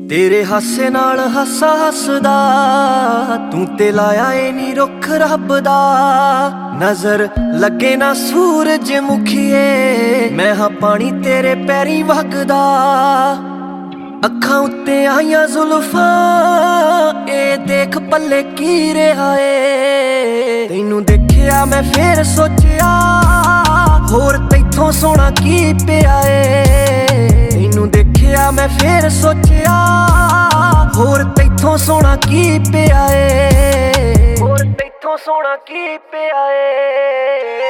तेरे हासे नाल हासा हसदा तू ते लाया ए नी रुख रब दा। नजर लगे ना सूरज मुखिए मैं हाँ पानी तेरे पैरी वगदा। अखां उत्ते आईयां जुल्फां ए देख पल्ले की रहा है। तैनू देखिया मैं फिर सोचिया होर तैथों सोना की पिया ए। तैनू देखिया मैं फिर सोचिया होर तैथों सोना की पिया ए। होर तैथों सोना की पिया ए।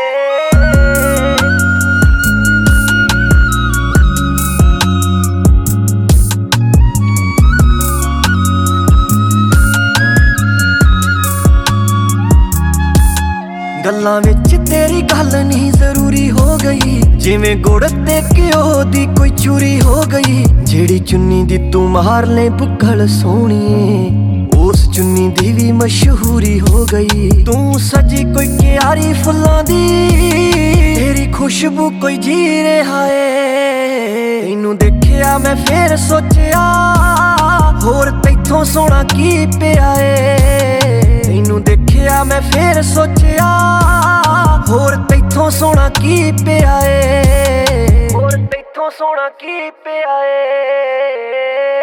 गल्लां विच तेरी गल नहीं जरूरी हो गई जिवें गुड़ ते घ्यो दी कोई चूरी हो गई। जेड़ी चुन्नी दी तू मार ले बुक्कल सोहणीए उस चुन्नी दी भी मशहूरी हो गई। तू सजी कोई क्यारी फुल्लां दी तेरी खुशबू कोई जी रहा है। तैनू देखिया मैं फिर सोचिया होर तैथों सोना की पिया ए। तैनू देखिया मैं फिर सोचिया होर तैथों सोना की पिया ए। होर तैथों सोना की पिया ए।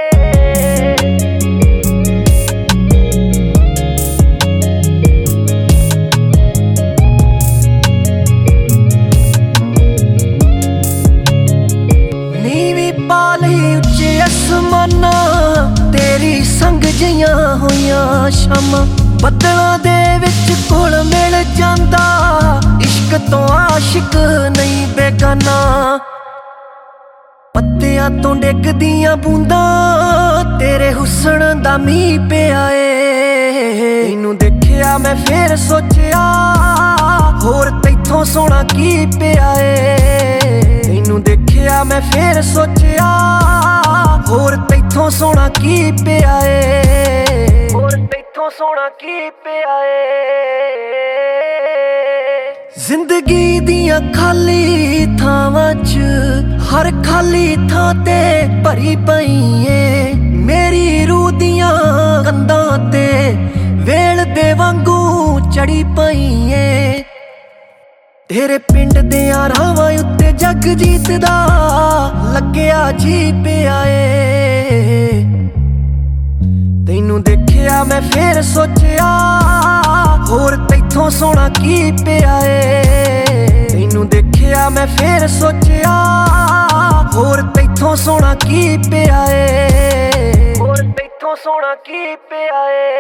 नीवी पाली उच्चे आसमाना तेरी संग जियां होइयां शामां। बदलां दे विच घुल मिल जांदा इश्क तो आशिक नहीं बेगाना। पत्तियां तो डिगदियां बूंदां तेरे हुस्न दा मींह पिया ए। तैनू देखिया मैं फिर सोचिया होर तैथों सोना की पिया ए। तैनू देखिया मैं फिर सोचिया होर तैथों सोना की पिया ए। होर तैथों सोना की पिया ए। जिंदगी दियां खाली थावां च हर खाली थां ते भरी पई ए। मेरी रूह दियां कंधां ते वेल दे वांगू चढ़ी पई ए। तेरे पिंड दियां रावां उत्ते जगजीत दा लग्या जी पिया ए। तैनू देखिया मैं फिर सोचिया होर तैथों सोना की पिया ए। तैनू देखिया मैं फिर सोचिया होर तैथों सोना की पिया ए। होर तैथों सोना की पिया ए।